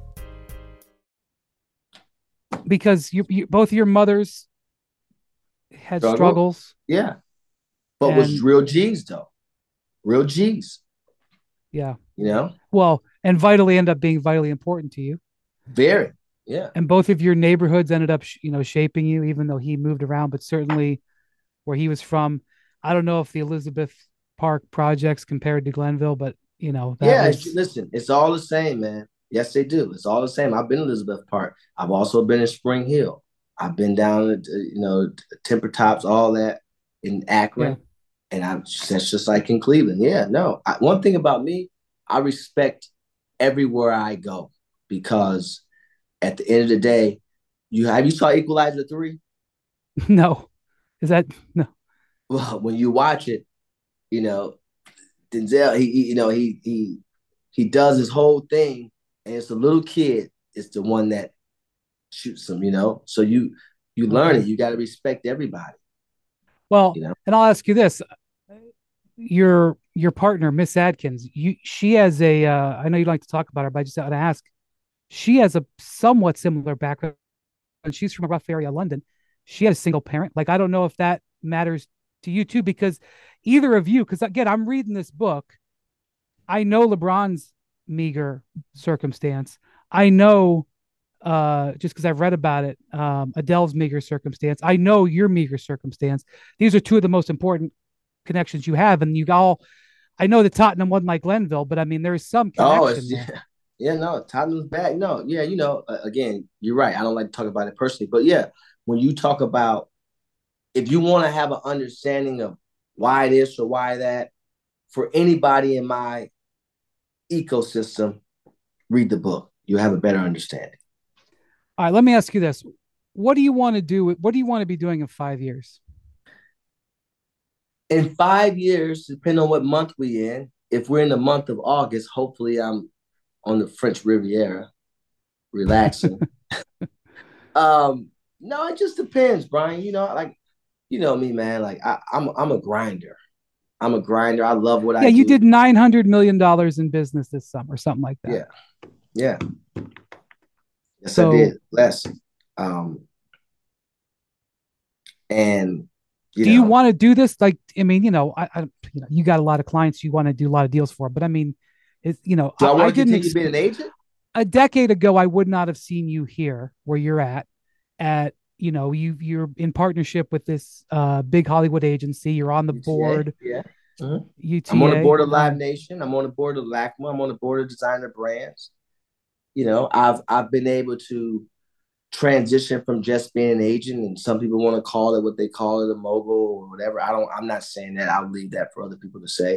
Because you both your mothers had struggles. Yeah. But was real G's though. Real G's. Yeah. You know? Well, and end up being vitally important to you. Very. Yeah. And both of your neighborhoods ended up, shaping you, even though he moved around, but certainly where he was from. I don't know if the Elizabeth Park projects compared to Glenville, but listen, it's all the same, man. Yes, they do. It's all the same. I've been in Elizabeth Park. I've also been in Spring Hill. I've been down at, Temper Tops, all that in Akron. Yeah. And that's just like in Cleveland. Yeah, no. One thing about me, I respect everywhere I go because at the end of the day, you saw Equalizer 3? No. Is that no? Well, when you watch it, Denzel, he does his whole thing, and it's the little kid is the one that shoots him, So you learn it. You got to respect everybody. Well, and I'll ask you this: your partner, Miss Adkins, she has a. I know you like to talk about her, but I just want to ask. She has a somewhat similar background. She's from a rough area of London. She had a single parent. Like, I don't know if that matters to you too, because either of you, because again, I'm reading this book. I know LeBron's meager circumstance. I know, just because I've read about it, Adele's meager circumstance. I know your meager circumstance. These are two of the most important connections you have. And I know that Tottenham wasn't like Glenville, but I mean, there's some connection there. Yeah, no, Tottenham's back. No, yeah, again, you're right. I don't like to talk about it personally, but yeah, when you talk about if you want to have an understanding of why this or why that, for anybody in my ecosystem, read the book. You have a better understanding. All right, let me ask you this. What do you want to do? What do you want to be doing in 5 years? In 5 years, depending on what month we're in, if we're in the month of August, hopefully I'm on the French Riviera, relaxing. No, it just depends, Brian. You know me, man. Like I'm a grinder. I'm a grinder. I love what I do. Yeah, you did $900 million in business this summer, something like that. Yeah. Yes, I did. Less. And do you want to do this? Like, I mean, you got a lot of clients you want to do a lot of deals for, but I mean, it's, do I want to continue being an agent? A decade ago, I would not have seen you here where you're at, you're in partnership with this big Hollywood agency. You're on the board. Yeah. Mm-hmm. UTA. I'm on the board of Live Nation. I'm on the board of LACMA. I'm on the board of Designer Brands. I've been able to transition from just being an agent, and some people want to call it what they call it, a mogul or whatever. I'm not saying that. I'll leave that for other people to say.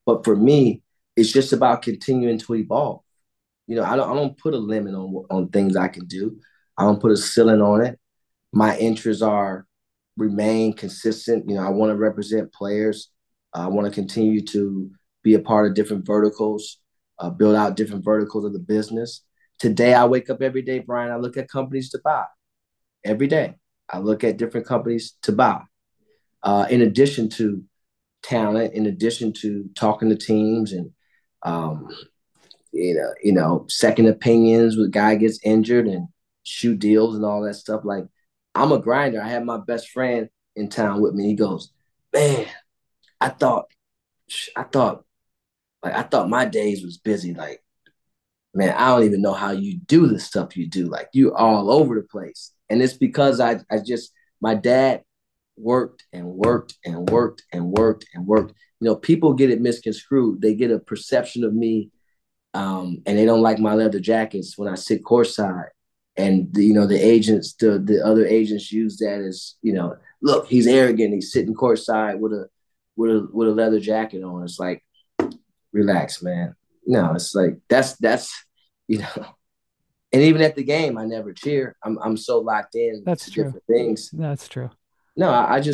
But for me, it's just about continuing to evolve. I don't put a limit on things I can do. I don't put a ceiling on it. My interests are remain consistent. I want to represent players. I want to continue to be a part of different verticals, build out different verticals of the business. Today, I wake up every day, Brian. I look at companies to buy every day. I look at different companies to buy. In addition to talent, in addition to talking to teams and um, second opinions when a guy gets injured and shoot deals and all that stuff. Like, I'm a grinder. I had my best friend in town with me. He goes, man, I thought, I thought, I thought my days was busy. Like, man, I don't even know how you do the stuff you do. Like, you all over the place. And it's because my dad worked and worked and worked and worked and worked. People get it misconstrued. They get a perception of me, and they don't like my leather jackets when I sit courtside. And the other agents use that as, look, he's arrogant. He's sitting courtside with a leather jacket on. It's like, relax, man. No, it's like that's you know. And even at the game, I never cheer. I'm so locked in That's to true. different things. That's true. No,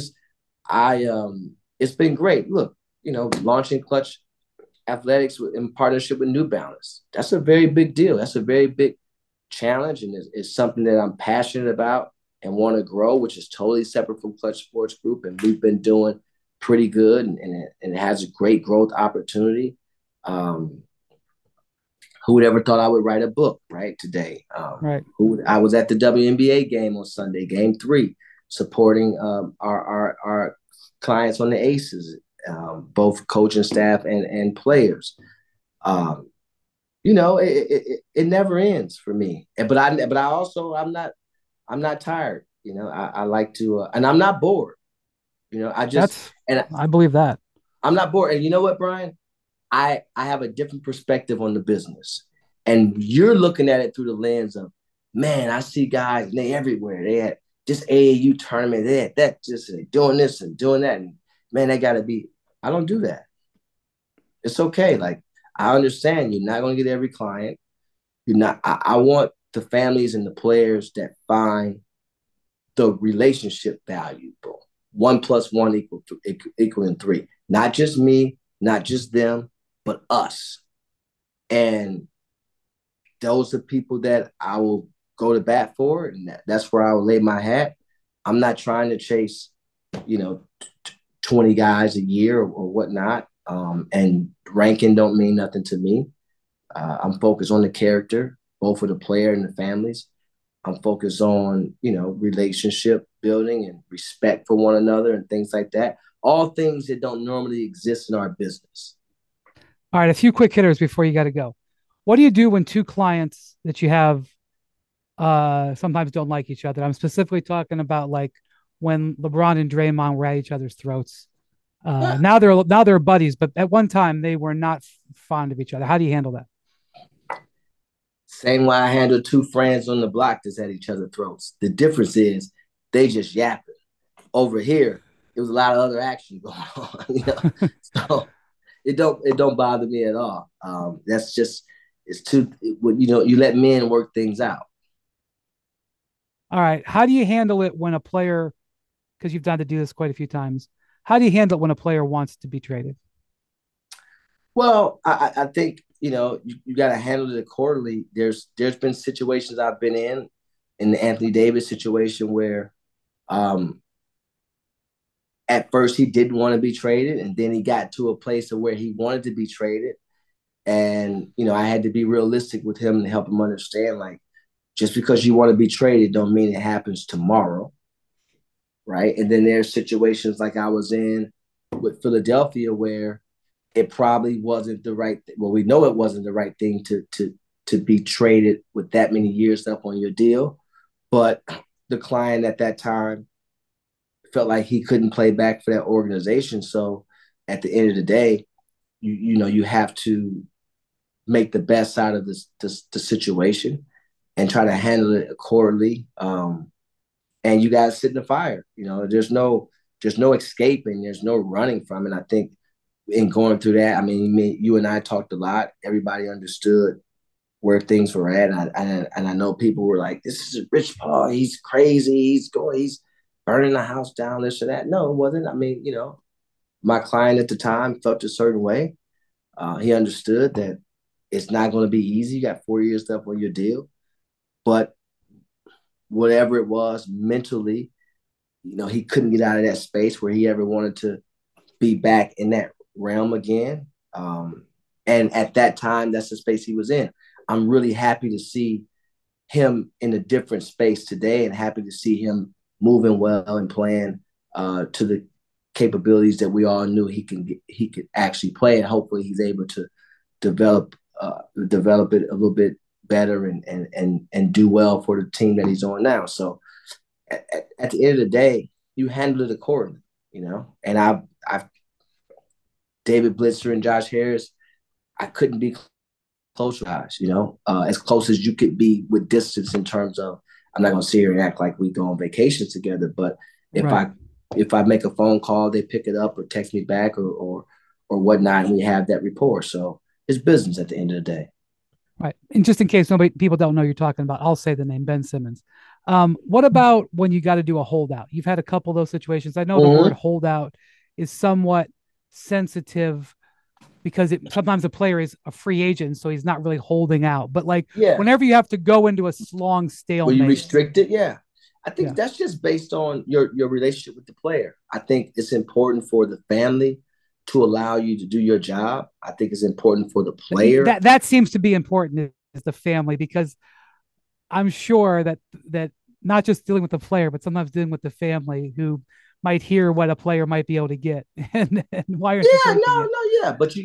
it's been great. Look, launching Clutch Athletics in partnership with New Balance. That's a very big deal. That's a very big challenge, and it's something that I'm passionate about and want to grow, which is totally separate from Clutch Sports Group. And we've been doing pretty good, and it has a great growth opportunity. Um, who would ever thought I would write a book right today? Right. I was at the WNBA game on Sunday, Game 3, supporting our clients on the Aces, both coaching staff and players. It never ends for me. I'm not tired. I like to, and I'm not bored. I believe that. I'm not bored. And you know what, Brian? I have a different perspective on the business. And you're looking at it through the lens of, man, I see guys, they everywhere. They had this AAU tournament, they had that, just doing this and doing that. And man, I don't do that. It's okay. Like, I understand you're not going to get every client. I want the families and the players that find the relationship valuable. 1+1 equaling 3. Not just me, not just them, but us. And those are people that I will go to bat for, and that's where I will lay my hat. I'm not trying to chase, 20 guys a year or whatnot. And ranking don't mean nothing to me. I'm focused on the character, both for the player and the families. I'm focused on, relationship building and respect for one another and things like that. All things that don't normally exist in our business. All right, a few quick hitters before you got to go. What do you do when two clients that you have sometimes don't like each other? I'm specifically talking about like when LeBron and Draymond were at each other's throats. Now they're buddies, but at one time they were not fond of each other. How do you handle that? Same way I handle two friends on the block that's at each other's throats. The difference is they just yapping. Over here, there was a lot of other action going on. So it don't bother me at all. That's just you let men work things out. All right. How do you handle it when a player, because you've done to do this quite a few times, how do you handle it when a player wants to be traded? Well, I think you got to handle it accordingly. There's been situations I've been in the Anthony Davis situation where at first he didn't want to be traded, and then he got to a place of where he wanted to be traded. And, I had to be realistic with him and help him understand, like, just because you want to be traded don't mean it happens tomorrow. Right. And then there's situations like I was in with Philadelphia where it probably wasn't the right thing. Well, we know it wasn't the right thing to be traded with that many years left on your deal. But the client at that time felt like he couldn't play back for that organization. So at the end of the day, you have to make the best out of the situation and try to handle it accordingly. And you guys sit in the fire. There's no escaping. There's no running from it. I think in going through that, I mean, you and I talked a lot. Everybody understood where things were at, and I know people were like, "This is Rich Paul. He's crazy. He's burning the house down. This or that." No, it wasn't. I mean, my client at the time felt a certain way. He understood that it's not going to be easy. You got 4 years left on your deal, but whatever it was mentally, he couldn't get out of that space where he ever wanted to be back in that realm again. And at that time, that's the space he was in. I'm really happy to see him in a different space today, and happy to see him moving well and playing to the capabilities that we all knew he could actually play, and hopefully he's able to develop it a little bit better and do well for the team that he's on now. So at the end of the day, you handle it accordingly, And I've David Blitzer and Josh Harris, I couldn't be close to guys, as close as you could be with distance in terms of, I'm not going to sit here and act like we go on vacation together, but if I make a phone call, they pick it up or text me back or whatnot, and we have that rapport. So it's business at the end of the day. Right. And just in case people don't know you're talking about, I'll say the name Ben Simmons. What about when you got to do a holdout? You've had a couple of those situations. I know the word holdout is somewhat sensitive because sometimes a player is a free agent, so he's not really holding out. But whenever you have to go into a long stalemate. Will you restrict it? Yeah. I think that's just based on your relationship with the player. I think it's important for the family to allow you to do your job. I think it's important for the player. That seems to be important, is the family, because I'm sure that not just dealing with the player, but sometimes dealing with the family who might hear what a player might be able to get and why aren't but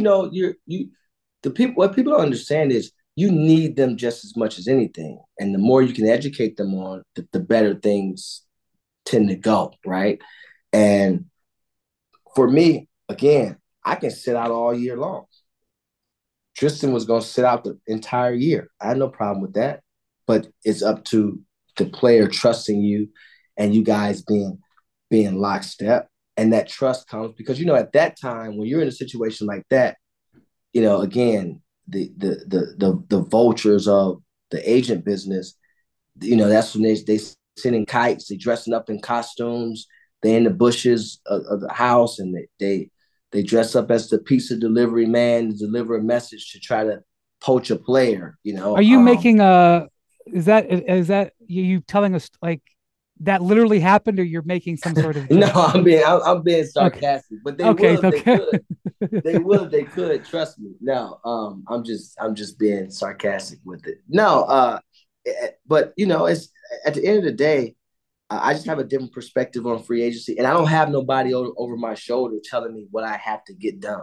what people don't understand is you need them just as much as anything, and the more you can educate them on, the better things tend to go, right? And for me, again, I can sit out all year long. Tristan was going to sit out the entire year. I had no problem with that, but it's up to the player trusting you and you guys being lockstep. And that trust comes because, at that time, when you're in a situation like that, again, the vultures of the agent business, that's when they sending kites, they dressing up in costumes, they in the bushes of the house, and they dress up as the pizza delivery man to deliver a message to try to poach a player. Are you making is that you telling us like that literally happened, or you're making some sort of joke? No, I'm being sarcastic, but they could. They would if they could. Trust me. No, I'm just being sarcastic with it. No, but it's at the end of the day, I just have a different perspective on free agency, and I don't have nobody over my shoulder telling me what I have to get done.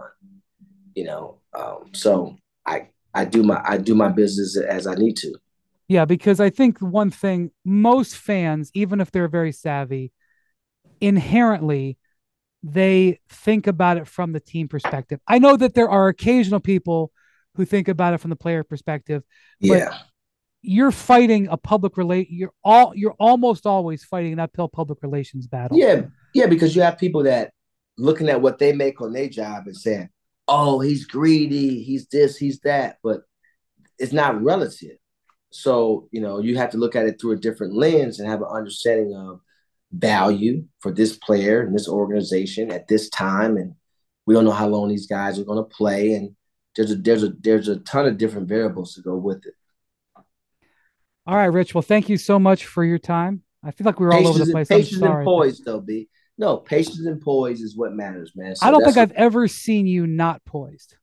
So I do my business as I need to. Yeah, because I think one thing, most fans, even if they're very savvy, inherently they think about it from the team perspective. I know that there are occasional people who think about it from the player perspective, but you're fighting a public you're almost always fighting an uphill public relations battle. Yeah, because you have people that looking at what they make on their job and saying, "Oh, he's greedy, he's this, he's that," but it's not relative. So, you have to look at it through a different lens and have an understanding of value for this player and this organization at this time. And we don't know how long these guys are going to play. And there's a ton of different variables to go with it. All right, Rich. Well, thank you so much for your time. I feel like we were all over the place. Patience and poise, though, B. No, patience and poise is what matters, man. So I don't think I've ever seen you not poised.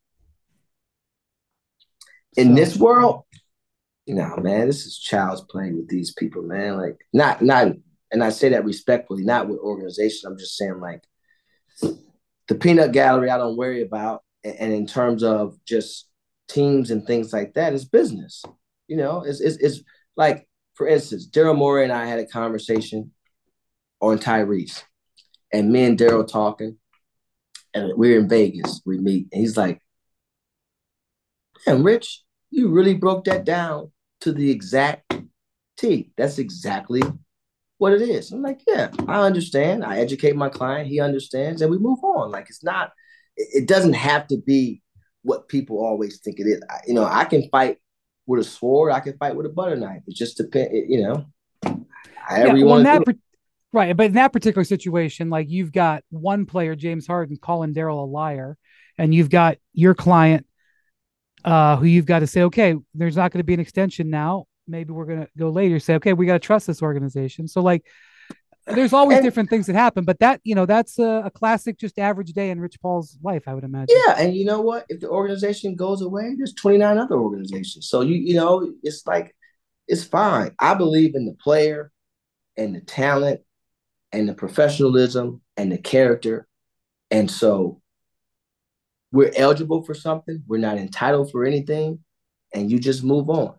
In this world, man, this is child's play with these people, man. Like, not, and I say that respectfully, not with organization. I'm just saying, like, the peanut gallery, I don't worry about. And in terms of just teams and things like that, it's business. It's like, for instance, Daryl Morey and I had a conversation on Tyrese, and me and Daryl talking, and we're in Vegas. We meet, and he's like, "Damn, Rich, you really broke that down to the exact T. That's exactly what it is." I'm like, "Yeah, I understand. I educate my client. He understands, and we move on. Like, it's not it doesn't have to be what people always think it is. I can fight with a sword. I can fight with a butter knife. It just depends, however you want to do it. Right. But in that particular situation, like you've got one player, James Harden, calling Daryl a liar, and you've got your client who you've got to say, okay, there's not going to be an extension now. Maybe we're going to go later. Say, okay, we got to trust this organization. So like, there's always different things that happen, but that's a classic, just average day in Rich Paul's life, I would imagine. Yeah. And you know what? If the organization goes away, there's 29 other organizations. So, it's like, it's fine. I believe in the player and the talent and the professionalism and the character. And so we're eligible for something. We're not entitled for anything. And you just move on,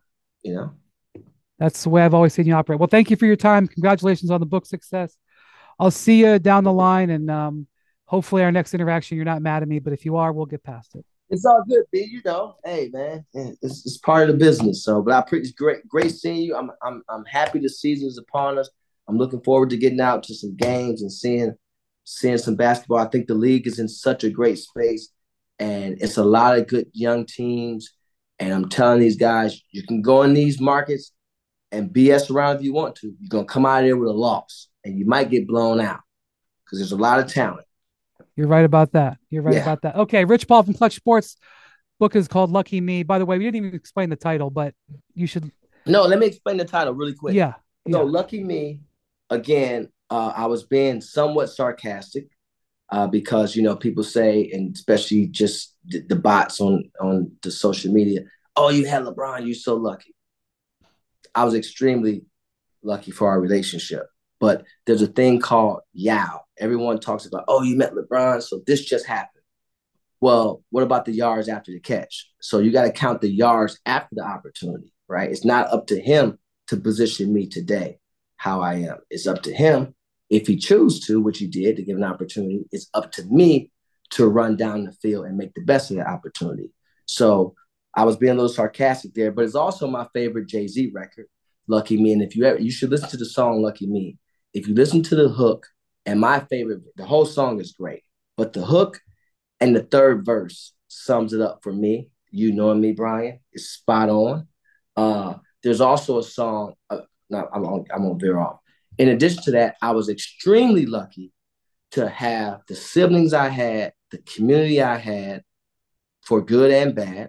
That's the way I've always seen you operate. Well, thank you for your time. Congratulations on the book success. I'll see you down the line, and hopefully our next interaction, you're not mad at me, but if you are, we'll get past it. It's all good, B. Hey man, it's part of the business. So, but it's great seeing you. I'm happy the season's upon us. I'm looking forward to getting out to some games and seeing some basketball. I think the league is in such a great space, and it's a lot of good young teams. And I'm telling these guys, you can go in these markets and BS around if you want to. You're gonna come out of there with a loss, and you might get blown out because there's a lot of talent. You're right about that. Okay, Rich Paul from Clutch Sports. Book is called Lucky Me. By the way, we didn't even explain the title, but you should. No, let me explain the title really quick. Yeah. So Lucky Me, again, I was being somewhat sarcastic because, people say, and especially just the bots on the social media, oh, you had LeBron, you're so lucky. I was extremely lucky for our relationship. But there's a thing called yow. Everyone talks about, oh, you met LeBron, so this just happened. Well, what about the yards after the catch? So you got to count the yards after the opportunity, right? It's not up to him to position me today how I am. It's up to him. If he chooses to, which he did, to give an opportunity, it's up to me to run down the field and make the best of the opportunity. So I was being a little sarcastic there, but it's also my favorite Jay-Z record, Lucky Me. And if you should listen to the song Lucky Me. If you listen to the hook, and my favorite, the whole song is great, but the hook and the third verse sums it up for me. You knowing me, Brian, is spot on. There's also a song, I'm gonna veer off. In addition to that, I was extremely lucky to have the siblings I had, the community I had, for good and bad,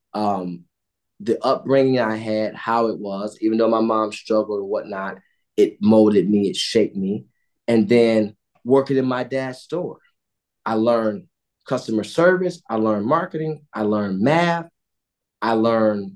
the upbringing I had, how it was, even though my mom struggled or whatnot, it molded me, it shaped me. And then working in my dad's store, I learned customer service, I learned marketing, I learned math, I learned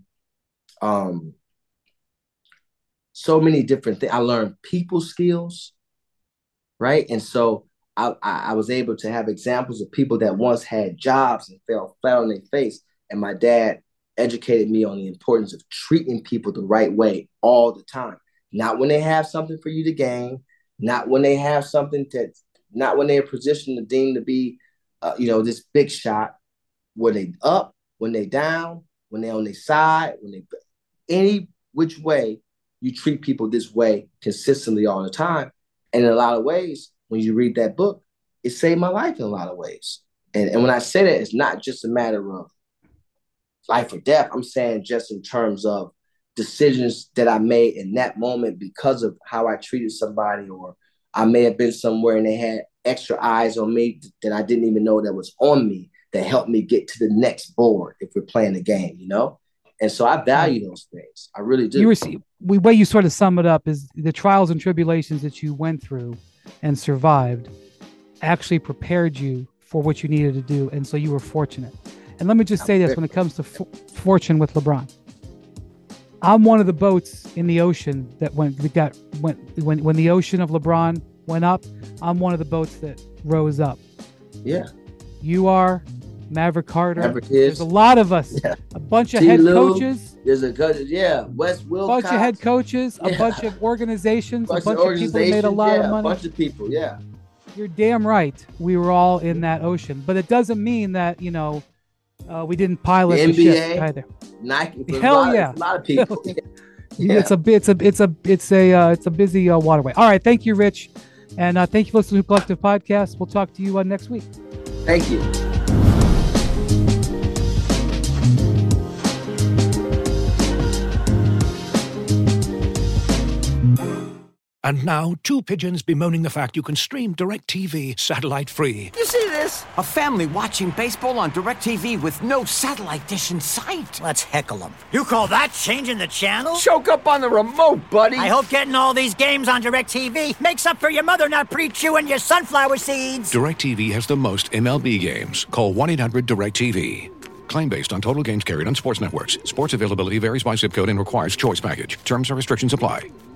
so many different things. I learned people skills, right? And so I was able to have examples of people that once had jobs and fell flat on their face. And my dad educated me on the importance of treating people the right way all the time. Not when they have something for you to gain, not when they have something not when they're positioned to deem to be, this big shot. When they up, when they down, when they on their side, any which way, you treat people this way consistently all the time. And in a lot of ways, when you read that book, it saved my life in a lot of ways. And when I say that, it's not just a matter of life or death. I'm saying just in terms of decisions that I made in that moment because of how I treated somebody, or I may have been somewhere and they had extra eyes on me that I didn't even know that was on me, that helped me get to the next board if we're playing the game, And so I value those things. I really do. The way you sort of sum it up is the trials and tribulations that you went through and survived actually prepared you for what you needed to do. And so you were fortunate. And let me just say this, when it comes to fortune with LeBron, I'm one of the boats in the ocean that when the ocean of LeBron went up, I'm one of the boats that rose up. Yeah. You are, Maverick Carter. Maverick is. There's a lot of us. Yeah. A bunch of head coaches. There's a good, Wes Wilcox. A bunch of head coaches, a bunch of organizations, a bunch of people that made a lot of money. A bunch of people, yeah. You're damn right. We were all in that ocean. But it doesn't mean that, we didn't pilot the ship either. Nike, hell yeah, a lot of people. Yeah. It's a busy waterway. All right, thank you, Rich, and thank you for listening to Collective Podcast. We'll talk to you next week. Thank you. And now, two pigeons bemoaning the fact you can stream DirecTV satellite-free. You see this? A family watching baseball on DirecTV with no satellite dish in sight. Let's heckle them. You call that changing the channel? Choke up on the remote, buddy. I hope getting all these games on DirecTV makes up for your mother not pre-chewing your sunflower seeds. DirecTV has the most MLB games. Call 1-800-DirecTV. Claim based on total games carried on sports networks. Sports availability varies by zip code and requires choice package. Terms and restrictions apply.